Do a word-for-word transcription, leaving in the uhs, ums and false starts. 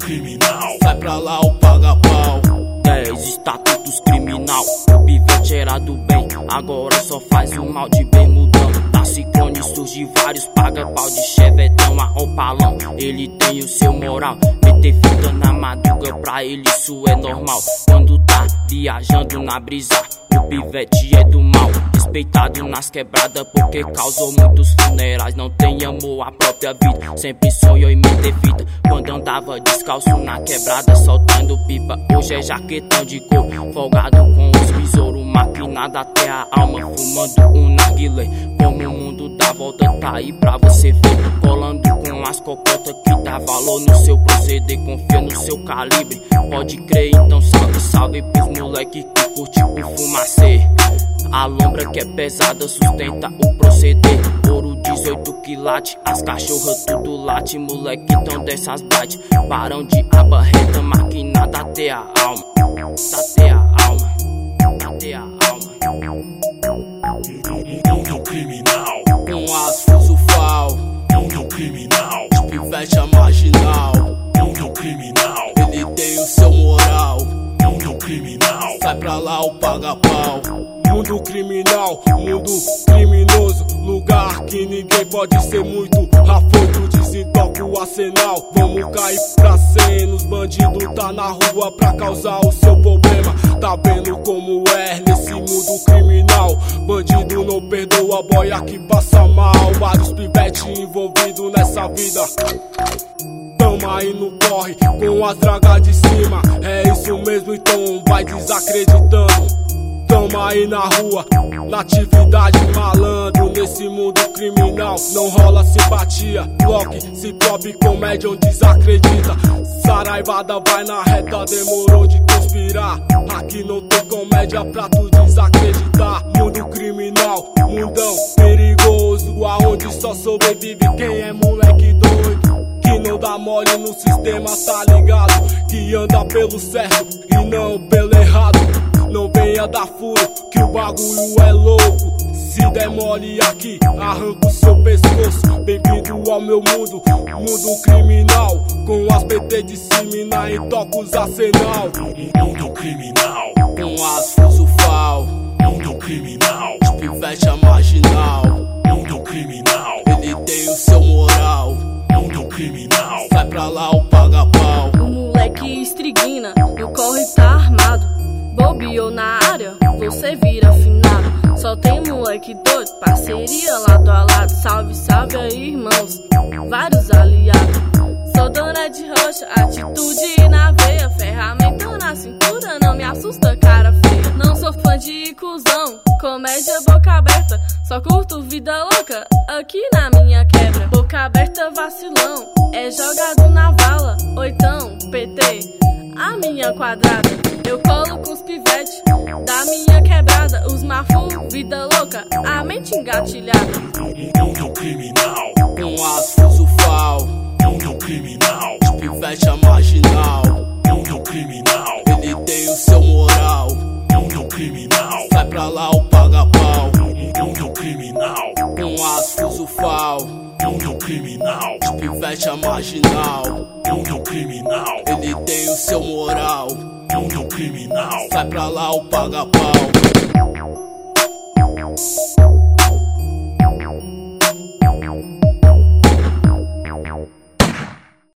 criminal. Vai pra lá o paga-pau. Dez estatutos criminal. O pivete era do bem, agora só faz o mal de bem mudando. Da Ciclone surge vários paga-pau de chevetão a opalão. Ele tem o seu moral, meter fita na madruga pra ele isso é normal. Quando tá viajando na brisa, o pivete é do mal. Respeitado nas quebradas porque causou muitos funerais. Não tem amor à própria vida, sempre sonhou em meter fita. Quando andava descalço na quebrada soltando pipa. Hoje é jaquetão de cor, folgado com os besouros. Maquinado até a alma, fumando um narguilé. Como o mundo dá volta tá aí pra você ver. Colando com as cocotas que dá valor no seu proceder. Confia no seu calibre, pode crer, então salve, salve pros moleque que curte o fumacê. A lombra que é pesada sustenta o proceder. Ouro dezoito quilates, as cachorras tudo late. Moleque então dessas bate, barão de abarreta. Maquinada até a alma, até a alma, até a alma. É um criminal. Com as fusufal, É um criminal. pivete a marginal. É um criminal. Ele tem o seu moral. É um criminal. Vai pra lá o paga-pau. Mundo criminal, mundo criminoso, lugar que ninguém pode ser muito afoito. Desentoca o arsenal, vamos cair pra cena. Os bandidos tá na rua pra causar o seu problema. Tá vendo como é nesse mundo criminal? Bandido não perdoa, boia que passa mal. Vários pivetes envolvidos nessa vida. Tamo aí no corre, com as dragas de cima. É isso mesmo, então vai desacreditando. Tamo aí na rua, na atividade malandro. Nesse mundo criminal não rola simpatia. Block, ciclope, comédia, onde desacredita. Saraivada vai na reta, demorou de conspirar. Aqui não tem comédia pra tu desacreditar. Mundo criminal, mundão perigoso, aonde só sobrevive quem é moleque doido. Que não dá mole no sistema, tá ligado? Que anda pelo certo e não pelo errado. Não venha dar furo, que o bagulho é louco. Se der mole aqui, arranca o seu pescoço. Bem-vindo ao meu mundo, mundo criminal. Com as P T de cima e toca os arsenal. É um criminal. Com as fusufal, É um criminal. pivete a marginal. É um criminal. Ele tem o seu moral. É um criminal. Vai pra lá o paga-pau. O moleque estriguina, no corre tá armado. Bobeou na área, você vira afinado. Só tem moleque doido, parceria lado a lado. Salve, salve aí, irmãos, vários aliados. Sou dona de rocha, atitude na veia. Ferramenta na cintura, não me assusta, cara feia. Não sou fã de cuzão, comédia boca aberta. Só curto vida louca, aqui na minha quebra. Boca aberta vacilão, é jogado na vala. Oitão, P T, a minha quadrada. Eu colo com os pivetes da minha quebrada. Os mafu, vida louca, a mente engatilhada. É um criminal. Com as fusufal, É um criminal. pivete a marginal. É um criminal. Ele tem o seu moral. É um criminal. Vai pra lá o paga-pau. É um criminal. Com as fusufal, É um criminal. pivete a marginal. É um criminal. Ele tem o seu moral. É um criminal. Vai pra lá o paga-pau.